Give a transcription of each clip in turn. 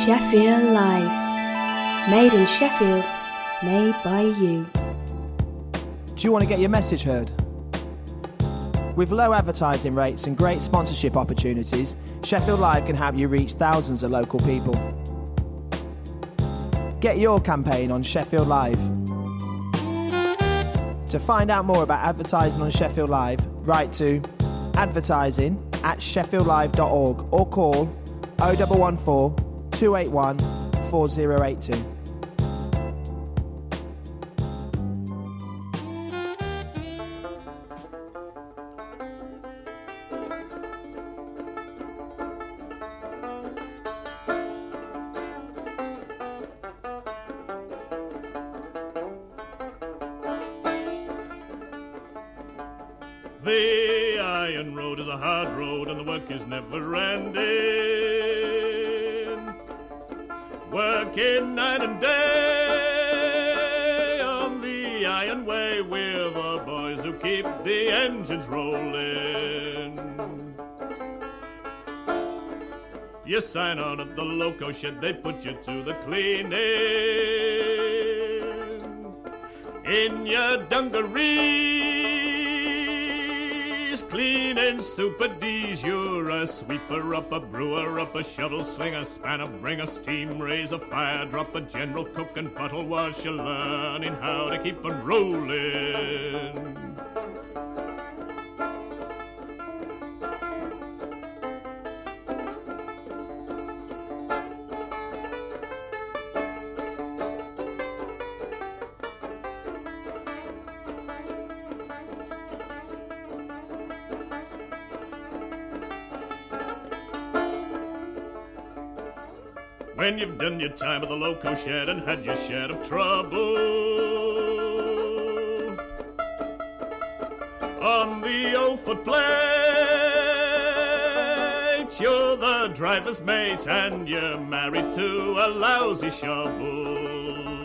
Sheffield Live. Made in Sheffield, made by you. Do you want to get your message heard? With low advertising rates and great sponsorship opportunities, Sheffield Live can help you reach thousands of local people. Get your campaign on Sheffield Live. To find out more about advertising on Sheffield Live, write to advertising@sheffieldlive.org or call 0114 281 4082. The iron road is a hard road and the work is never ending. Working night and day on the iron way, we're the boys who keep the engines rolling. You sign on at the loco shed, they put you to the cleaning. In your dungarees, cleaning Super D's, you're a sweeper up, a brewer up, a shovel slinger, spanner bringer, steam raise, a fire drop, a general cook and bottle washer, learning how to keep 'em rolling. When you've done your time at the loco shed and had your share of trouble, on the old footplate, you're the driver's mate and you're married to a lousy shovel.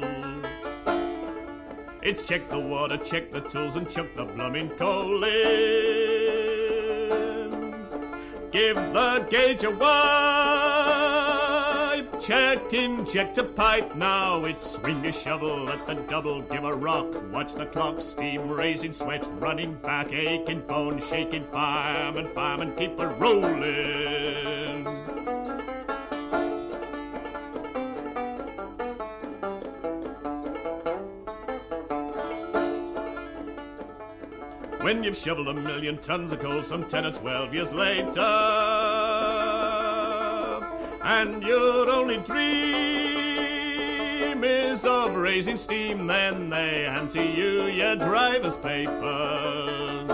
It's check the water, check the tools and chuck the blooming coal in. Give the gauge a wipe, check, inject a pipe. Now it's swing a shovel at the double, give a rock. Watch the clock, steam raising, sweat running back, aching bone, shaking, fireman, keep it rolling. When you've shoveled 1,000,000 tons of coal some 10 or 12 years later, and your only dream is of raising steam, then they hand to you your driver's papers.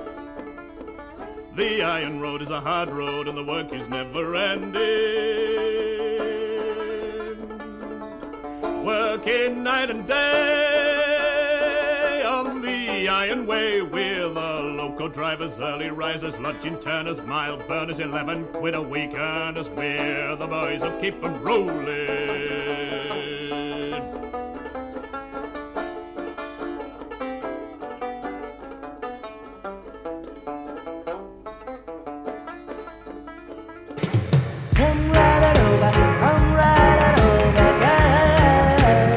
The iron road is a hard road and the work is never ending. Working night and day on the iron way, we're the loco drivers, early risers, lodging turners, mile burners, 11 quid a week earners. We're the boys who keep 'em rolling. Come right over, come right over, girl.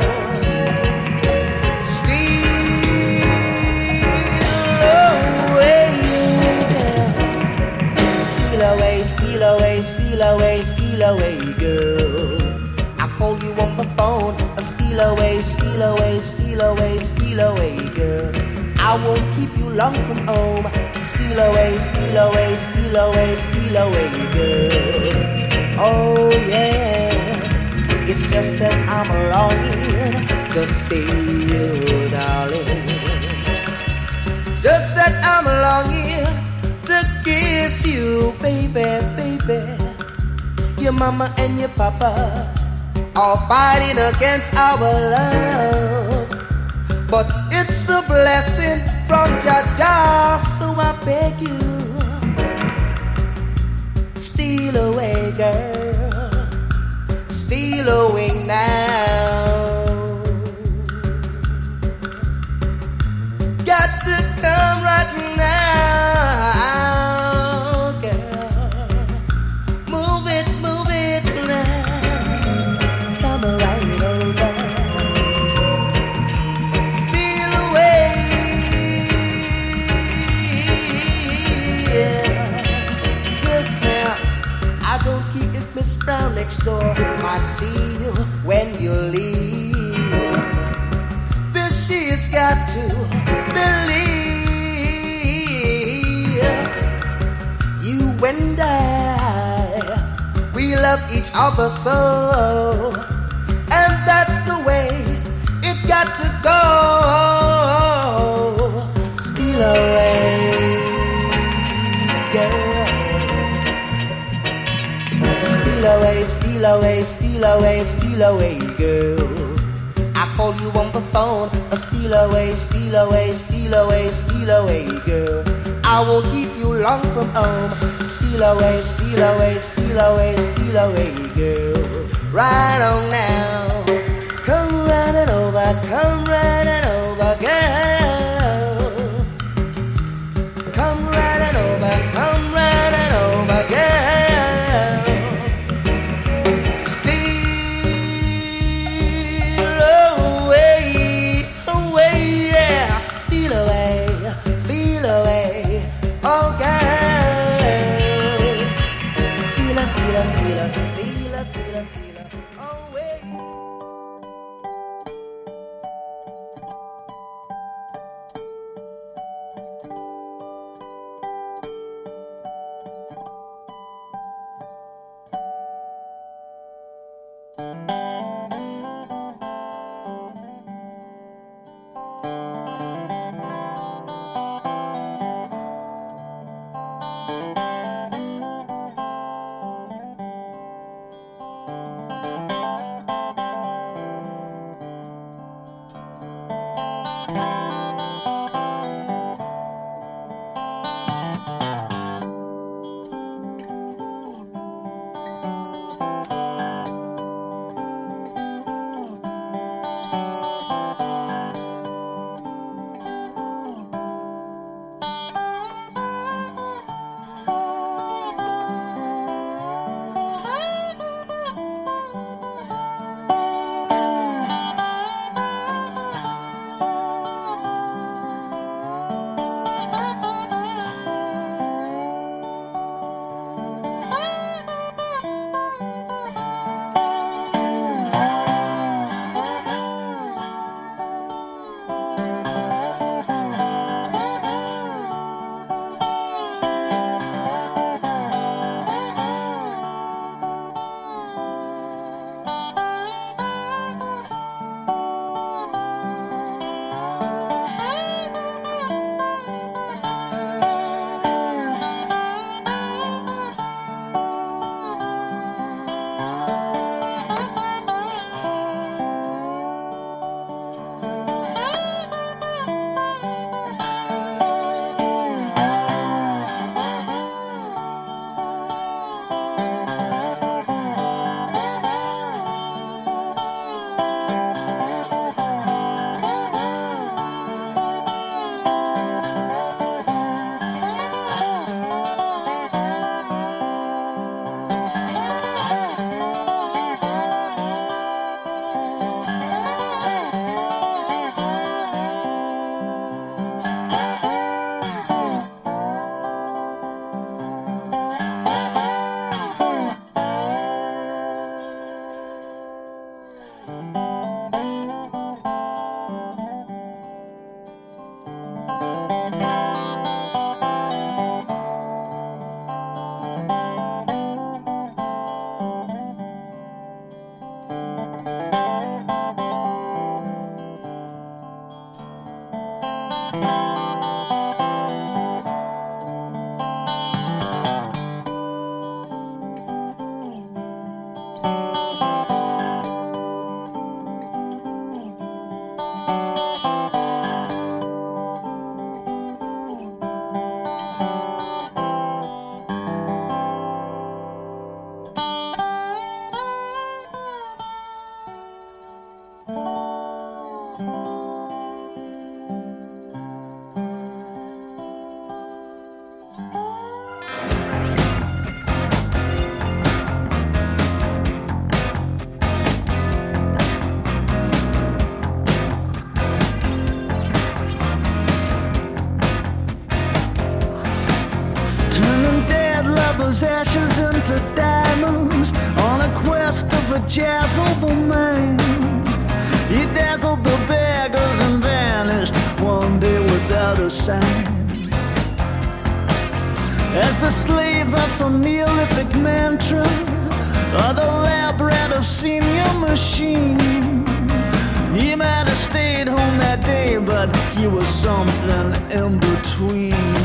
Steal away, girl. I call you on the phone. Steal away, girl. I won't keep you long from home. Steal away, girl. Oh yes, it's just that I'm longing to see you, darling. Just that I'm longing to kiss you, baby. Your mama and your papa are fighting against our love, but it's a blessing from Jah, so I beg you, steal away, girl, steal away now. Got to come right now, girl. Move it now. won't keep if Miss Brown next door might see you when you leave. This she's got to believe. You and I, we love each other so, and that's the way it got to go. Steal away, girl. Steal away, steal away, steal away, steal away, girl. I call you on the phone. Steal away, steal away, steal away, steal away, girl. I won't keep you long from home. Steal away, steal away, steal away, steal away, girl. Right on now. Come running over, come running over, girl. Come running over, come running over, girl. Steal away, away, yeah. Steal away, steal away, oh girl. Steal, steal, steal, steal, steal, steal away. best of a jazzled mind. He dazzled the beggars and vanished one day without a sign. As the slave of some Neolithic mantra, or the lab rat of senior machine, he might have stayed home that day, but he was something in between.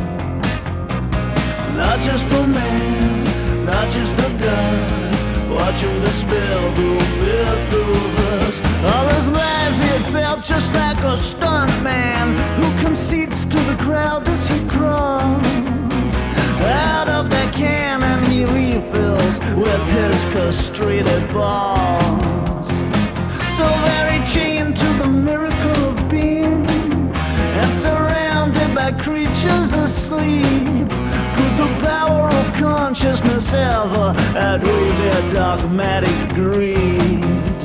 Not just a man, not just a god, watching the spell go through us. All his life he had felt just like a stunt man who concedes to the crowd as he crawls out of the cannon he refills with his castrated balls. So very chained to the miracle of being and surrounded by creatures asleep, could the power of consciousness ever outweigh their dogmatic greed?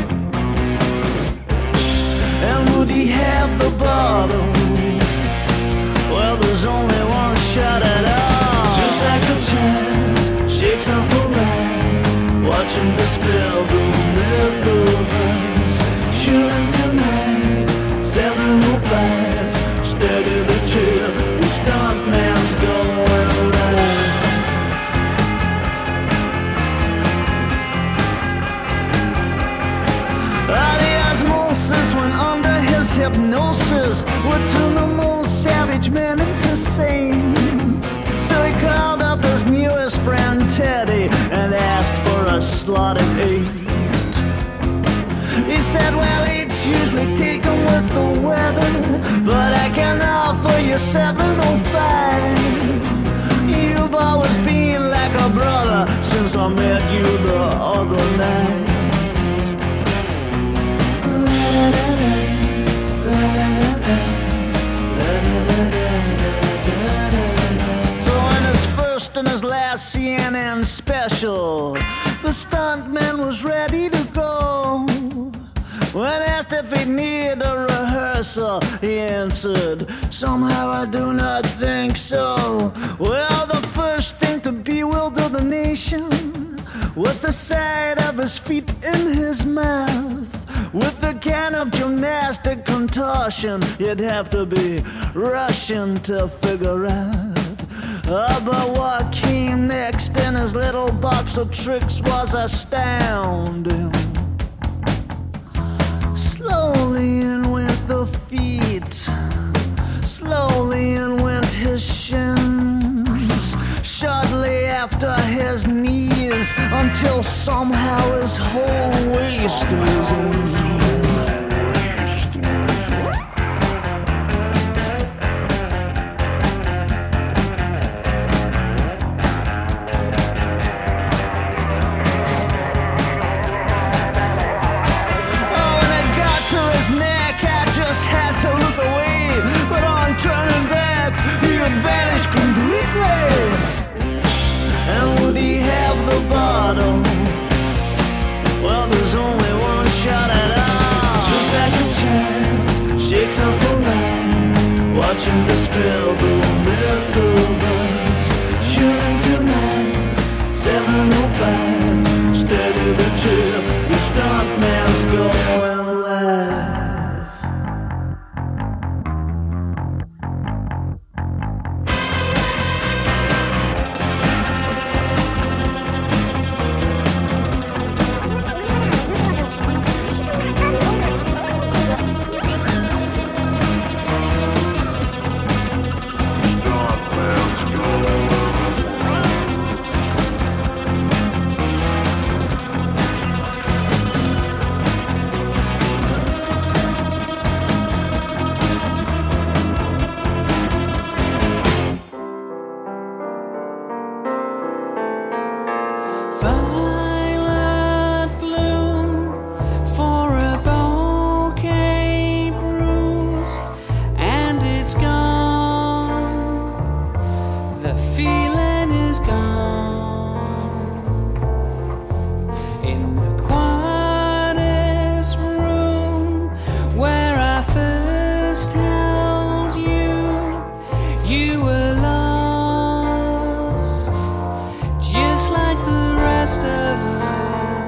And would he have the bottle? Well, there's only one shot at all. Just like a child shakes off a ride, watching the spell go through us. Shooting tonight, 7:05. Steady the chair, the stuntman's going right. The osmosis went under his hypnosis, would turn the most savage men into saints. So he called up his newest friend Teddy and asked for a slotted 8. He said, well, it's usually taken with the weather, but I can offer you 7:05. You've always been like a brother since I met you the other night. So in his first and his last CNN special, the stuntman was ready to go. When asked if he'd need a rehearsal, he answered, somehow I do not think so. Well, the first thing to bewilder the nation was the sight of his feet in his mouth. With the kind of gymnastic contortion you'd have to be rushing to figure out. But what came next in his little box of tricks was astounding. Slowly in went the feet, slowly in went his shins, shortly after his knees, until somehow his whole waist was in. Vanished completely. And would he have the bottle? Well, there's only one shot at all. Just like a child shakes off a line, watching the spell go through us. Shooting tonight, 7:05. Steady the chair, the stuntman's going live. just like the rest of us.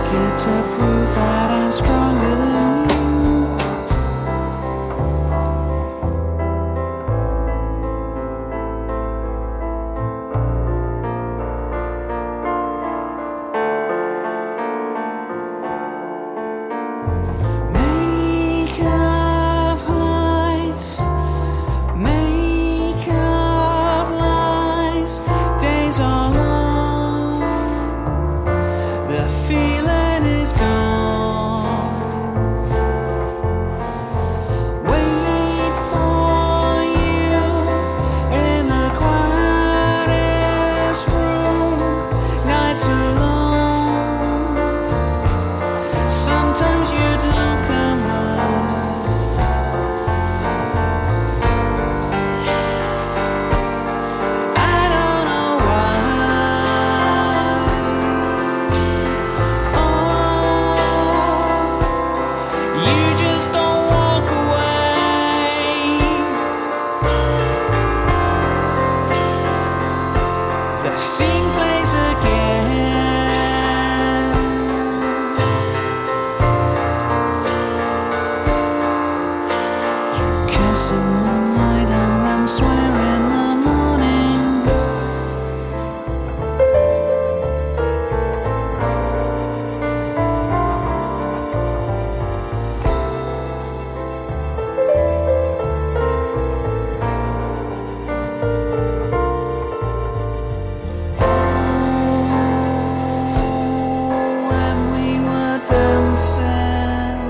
it to prove that I'm stronger than you. Make up heights, make up lies, days are long, the feeling is gone. Wait for you in the quietest room, nights alone. Sometimes you don't come home. I don't know why. Oh, you just don't walk away. The scene plays again. Kiss in the night and then swear in the morning. When we were dancing,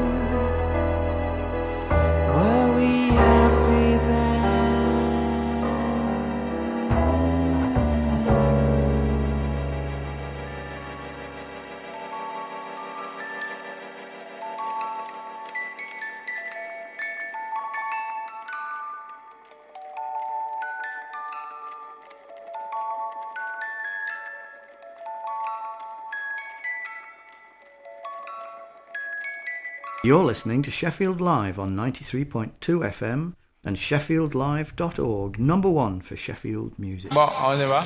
were we happy then? You're listening to Sheffield Live on 93.2 FM and sheffieldlive.org, number one for Sheffield music. Bon, on y va.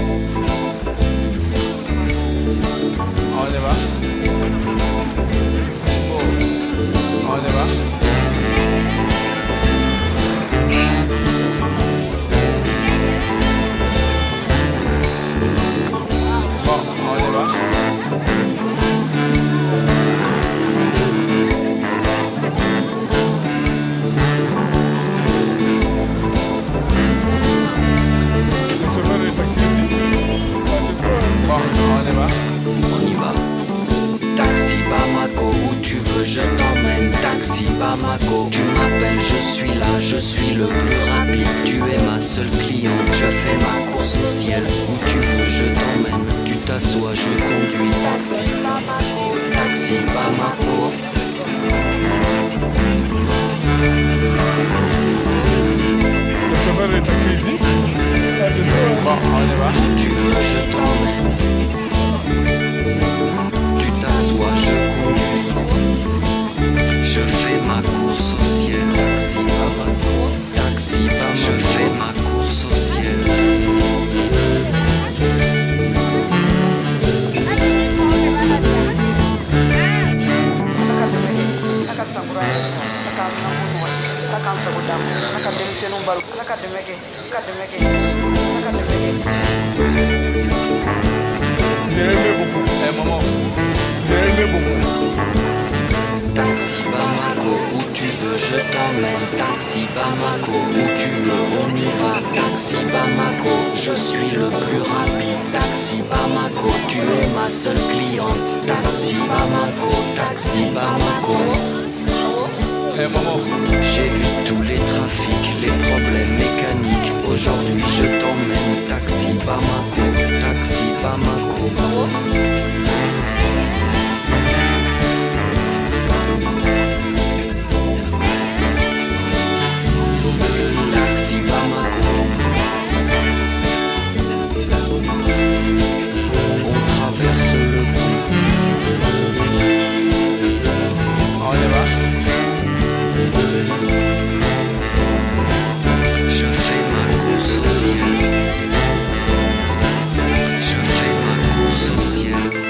On y va. On y va. Bon, on y va. Le chauffeur est taxi ici. Ah, c'est toi. Bon, on y va. On y va. Taxi Bamako, où tu veux je t'emmène. Taxi Bamako, tu m'appelles, je suis là, je suis le plus rapide. Tu es ma seule cliente, je fais ma course au ciel. Où tu veux je t'emmène, tu t'assois, je conduis. Taxi Bamako, taxi Bamako. Le chauffeur est taxi ici. Ah, c'est toi. Bon, on y va. Où tu veux je t'emmène. Tu t'assois, je conduis. Je fais ma course au ciel. Taxi Bamako, taxi Bamako. Je fais ma course au ciel. J'ai aimé beaucoup. Eh, maman. J'ai aimé beaucoup. Taxi Bamako, où tu veux je t'emmène. Taxi Bamako, où tu veux on y va. Taxi Bamako, je suis le plus rapide. Taxi Bamako, tu es ma seule cliente. Taxi Bamako, taxi Bamako. Eh, maman. J'évite tous les trafics, les problèmes mécaniques. Aujourd'hui je t'emmène. Taxi Bamako, taxi Bamako. Taxi Bamako. On traverse le pont. On y va. Je fais ma course au ciel. Je fais ma course au ciel.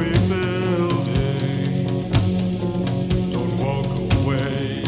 story building. Don't walk away.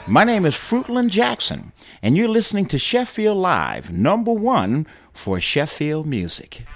My name is Fruitland Jackson, and you're listening to Sheffield Live, #1 for Sheffield music.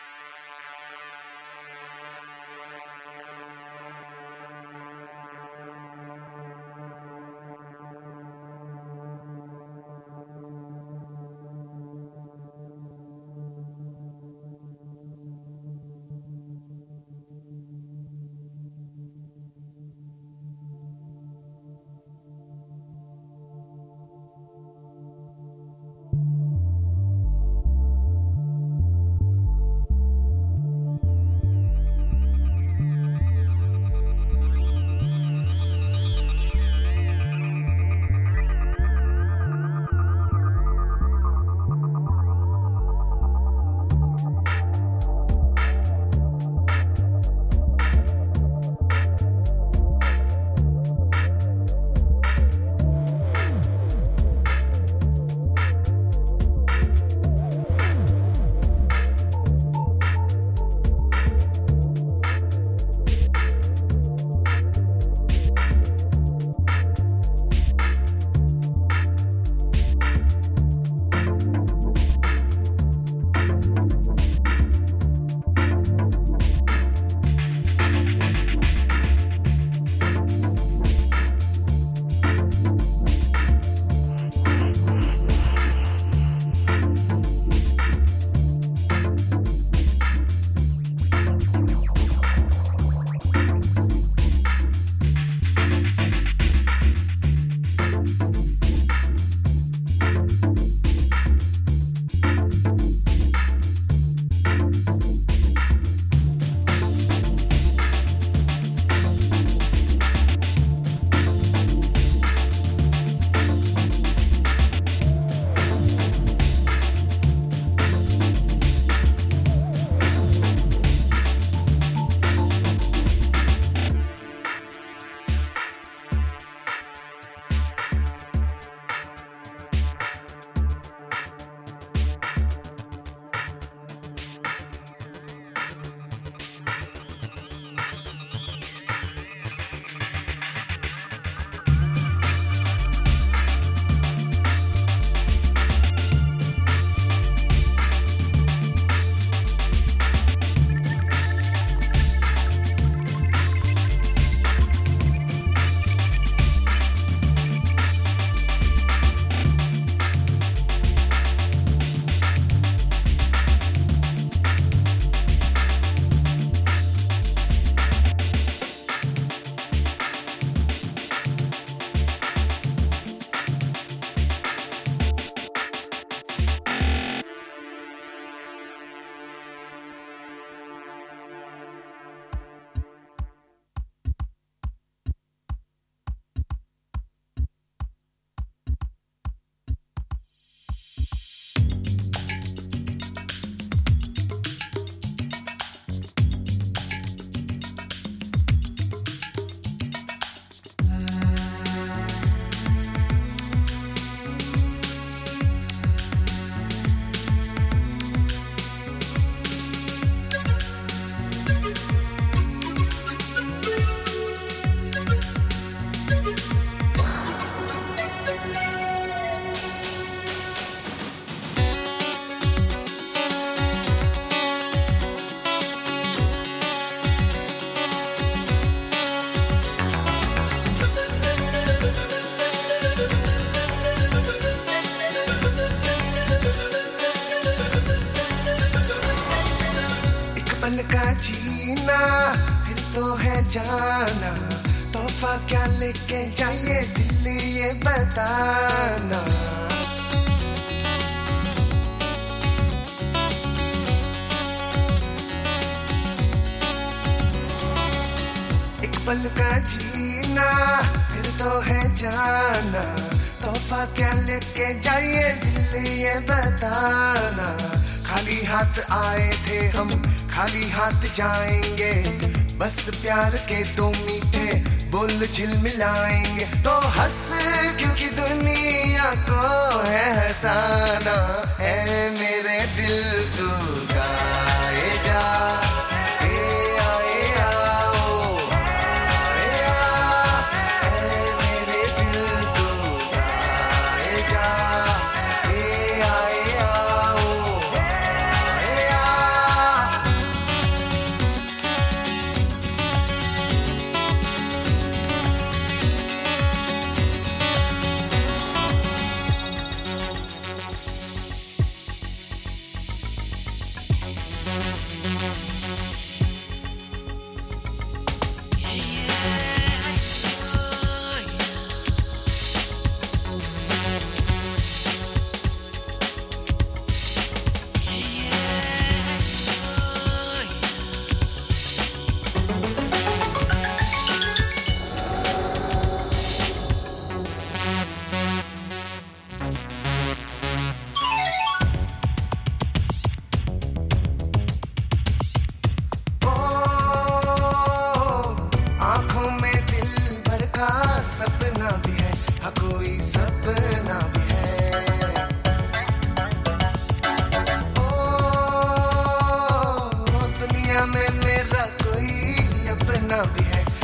जाना तोहफा क्या लेके जाइए दिल ये बताना एक पल का जीना फिर तो है जाना तोहफा क्या लेके जाइए दिल ये बताना खाली हाथ आए थे हम खाली हाथ जाएंगे बस प्यार के दो मीठे बोल झिलमिलाएंगे तो हंस क्योंकि दुनिया को है हंसाना ऐ मेरे दिल तू गाए जा मेरे दिल तू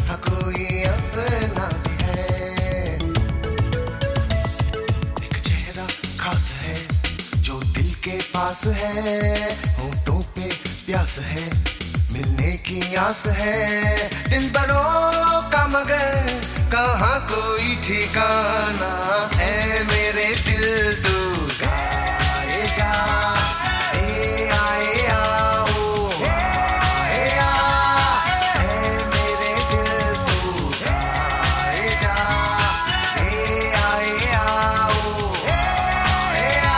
हाँ कोई अपना भी है। एक चेहरा खास है जो दिल के पास है, होठों पे प्यास है, मिलने की आस है, दिल बरों का मगर कहाँ कोई ठिकाना। ऐ मेरे दिल तू गाए जा, ए आए आओ आए आ, ऐ मेरे दिल तू गाए जा, ए आए आओ आए आ।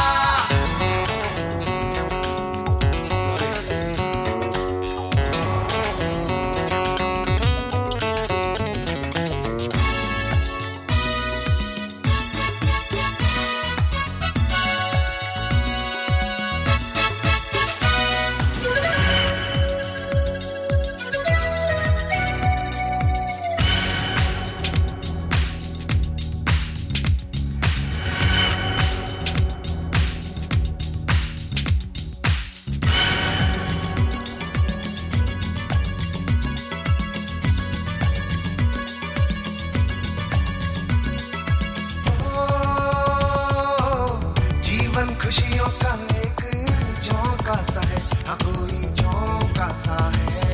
जीवन खुशियों का एक झोंका सा है, हाँ कोई झोंका सा है।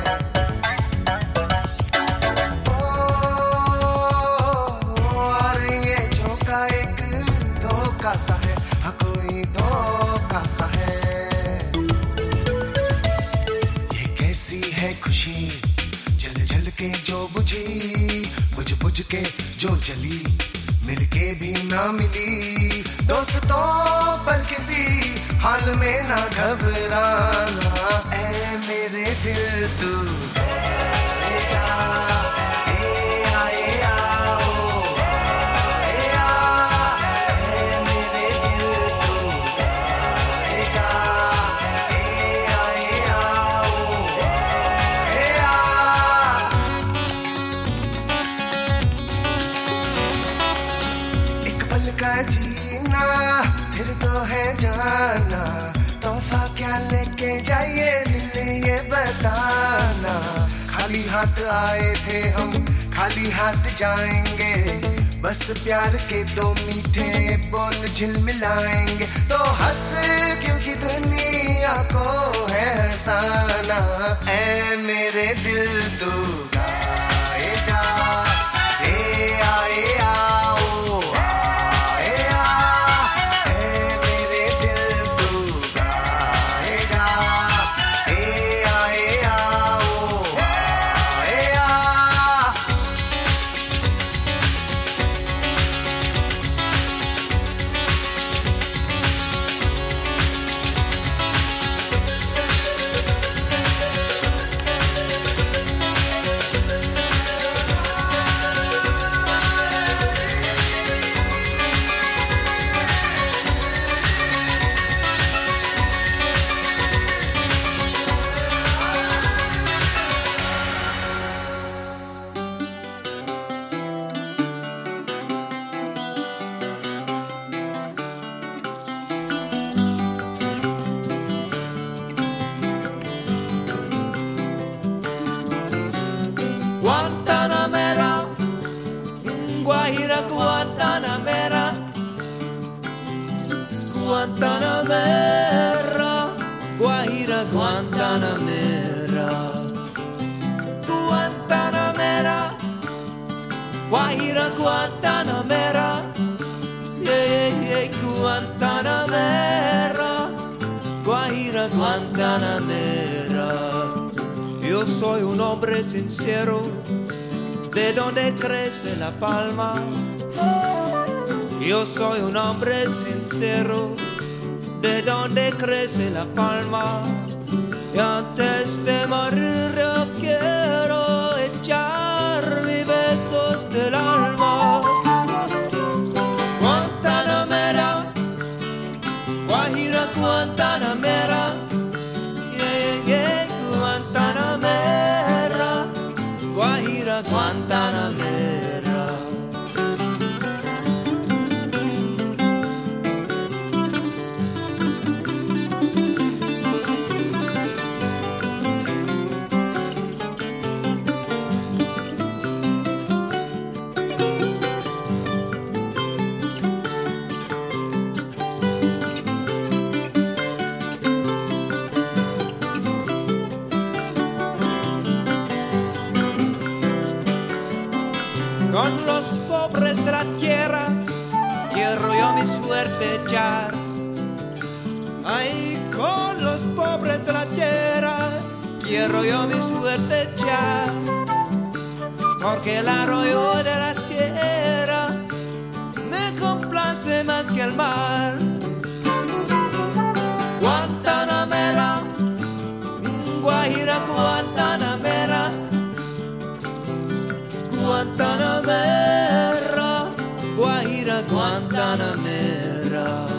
और ये झोंका एक धोखा सा है, हाँ कोई धोखा सा है। ये कैसी है खुशी जल जल के जो बुझी, बुझ बुझ के जो जली, मिलके भी ना मिली। दोस्तों पर किसी हाल में ना घबराना, ऐ मेरे दिल तू गाए जा, ए आए आओ आए आ, ऐ मेरे दिल तू गाए जा, ए आए आओ आए आ। एक पल का जीना फिर तो है जाना, तोहफा क्या लेके जाइए दिल ये बताना। खाली हाथ आए थे हम खाली हाथ जाएंगे, बस प्यार के दो मीठे बोल झिलमिलाएंगे। तो हंस क्योंकि दुनिया को है हंसाना, ऐ मेरे दिल तू गाए जा, ए आए आओ आए आ, ऐ मेरे दिल तू गाए जा, ए आए आओ आए आ। Guantanamera, Guajira, Guantanamera, Guantanamera, Guajira, Guantanamera, Guantanamera, Guajira, Guantanamera, yeah, yeah, Guantanamera, Guajira, Guantanamera. Yo soy un hombre sincero, de donde crece la palma. Yo soy un hombre sincero, de donde crece la palma. Y antes de morir yo quiero echar mis besos del alma. Guantanamera, Guajira, Guantanamera, yeah, yeah, Guantanamera, Guajira, Guantanamera. con los pobres de la tierra quiero yo mi suerte echar. Ay, con los pobres de la tierra quiero yo mi suerte echar. Porque el arroyo de la sierra me complace más que el mar. Guantanamera, Guajira, Guantanamera, Guantanamera, Guajira, Guantanamera.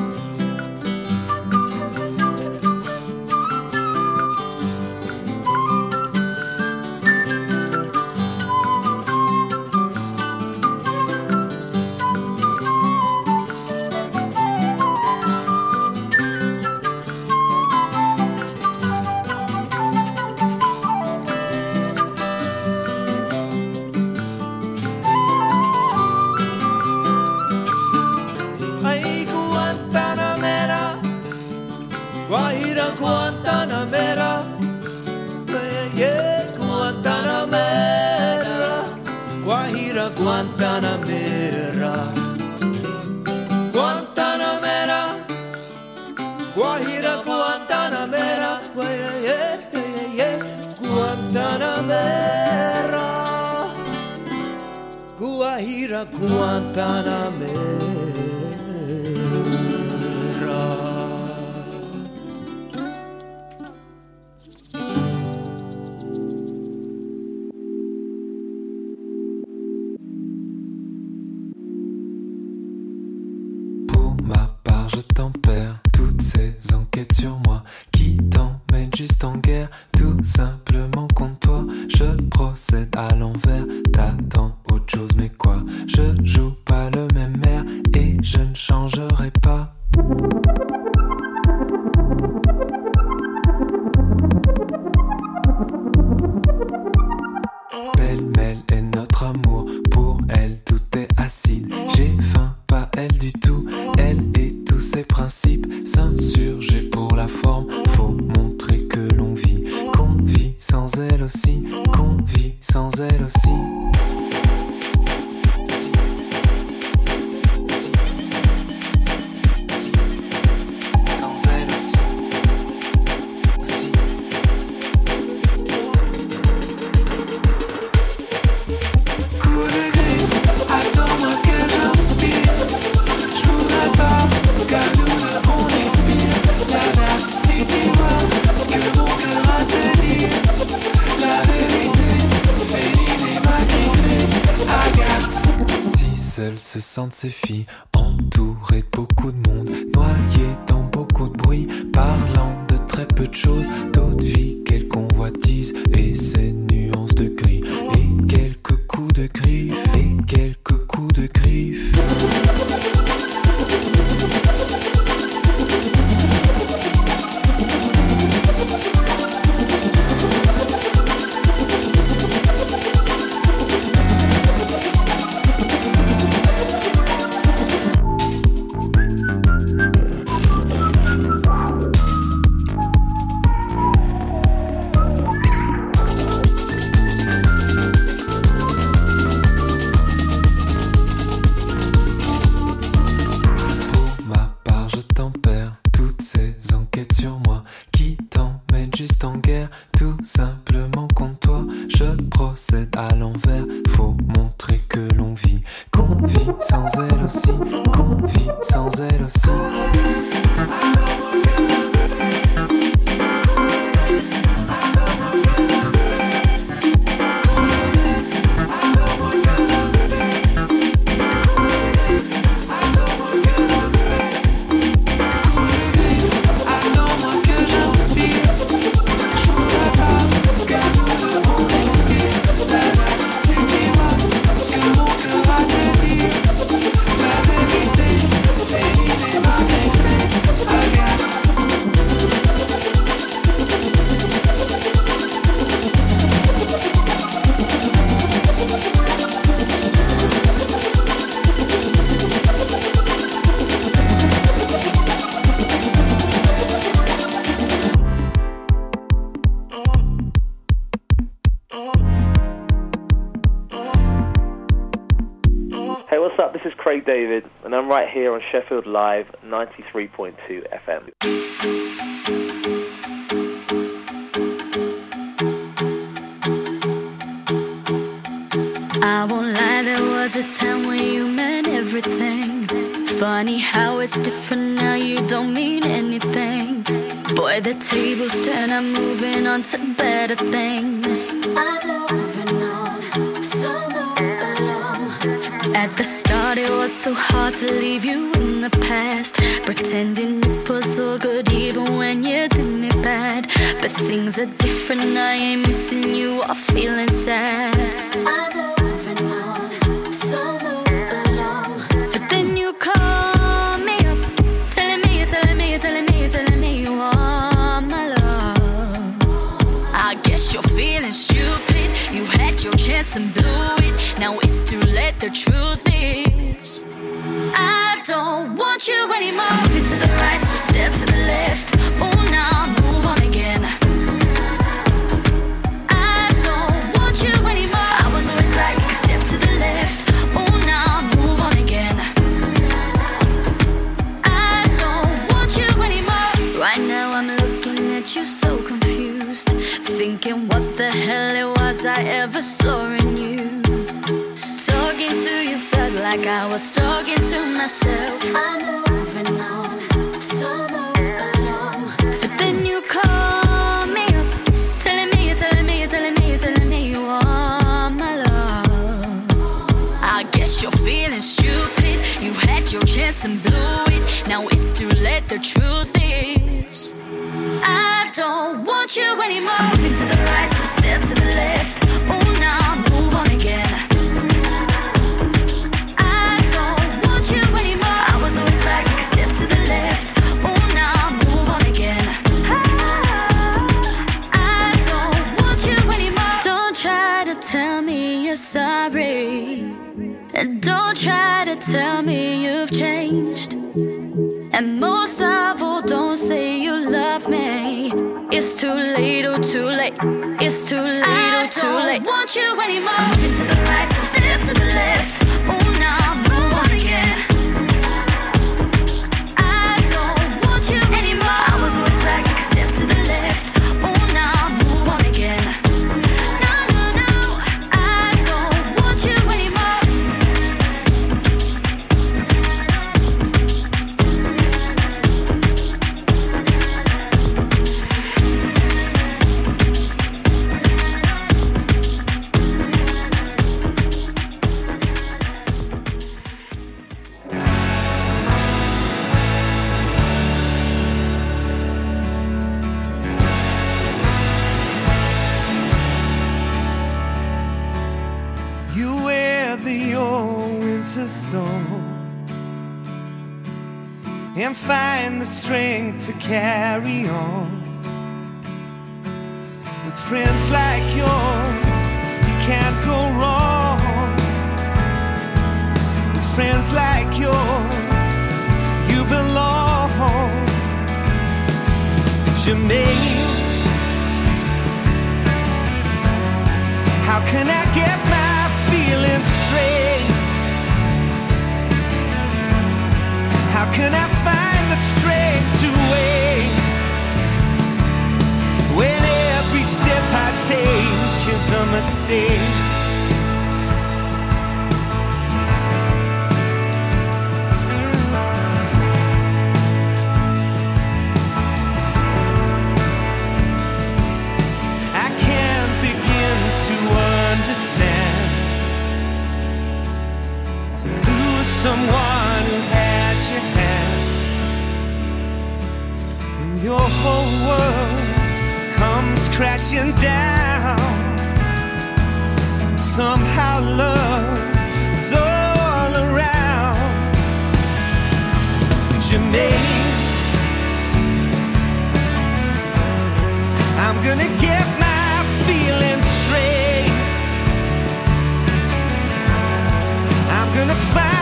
Guantanamera, yeah, Guantanamera, Guajira, Guantanamera, Guantanamera, Guajira, Guantanamera, yeah, yeah, Guantanamera, Guajira, Guantanamera. Sur moi, qui t'emmène juste en guerre, tout simplement contre toi. Je procède à l'envers, t'attends autre chose, mais quoi? Je joue pas le même air et je ne changerai pas. Pêle-mêle est notre amour, pour elle tout est acide. J'ai faim, pas elle du tout, elle et tous ses principes s'insurger pour la forme. Faut montrer que l'on vit, qu'on vit sans elle aussi, qu'on vit sans elle aussi. Seules se sentent ces filles, entourées de beaucoup de monde, noyées dans beaucoup de bruit, parlant de très peu de choses, d'autres vies qu'elles convoitisent, et ces nuances de gris, et quelques coups de griffes, et quelques coups de griffes. La vérité, féline et maghrébine. what's up? This is Craig David, and I'm right here on Sheffield Live 93.2 FM. I won't lie, there was a time when you meant everything. Funny how it's different now, you don't mean anything. Boy, the tables turn, I'm moving on to better things. I'm moving on, so move along. At the start it was so hard to leave you in the past, pretending it was all good even when you did me bad. But things are different, I ain't missing you or feeling sad. I'm moving on, so move along. But then you call me up, telling me you want my love. I guess you're feeling stupid, you had your chance and blew it. Now it's too late, the truth is I don't want you anymore. Moving to the right, so step to the left. Oh, now move on again. I don't want you anymore. I was always right, step to the left. Oh, now move on again. I don't want you anymore. Right now I'm looking at you so confused, thinking what the hell it was I ever saw in you. Talking to you felt like I was talking to myself. I'm moving on, so move along. But then you call me up, telling me you want my love. I guess you're feeling stupid, you had your chance and blew it. Now it's too late, the truth is I don't want you anymore. I'm moving to the right, so step to the left. Oh, now move on again. Tell me you're sorry, and don't try to tell me you've changed. And most of all, don't say you love me. It's too late, oh too late. It's too late, oh too late. I don't want you anymore. I'm moving to the right, so step to the left. Oh, now move on again. I don't want you anymore. I was always right, step to the left. Oh, now move on again. Storm and find the strength to carry on. With friends like yours, you can't go wrong. With friends like yours, you belong. Jermaine, how can I get my feelings straight? How can I find the strength to wait when every step I take is a mistake? I can't begin to understand to lose someone who had your hand, and your whole world comes crashing down. Somehow love is all around. Jermaine, I'm gonna get my feelings straight. I'm gonna find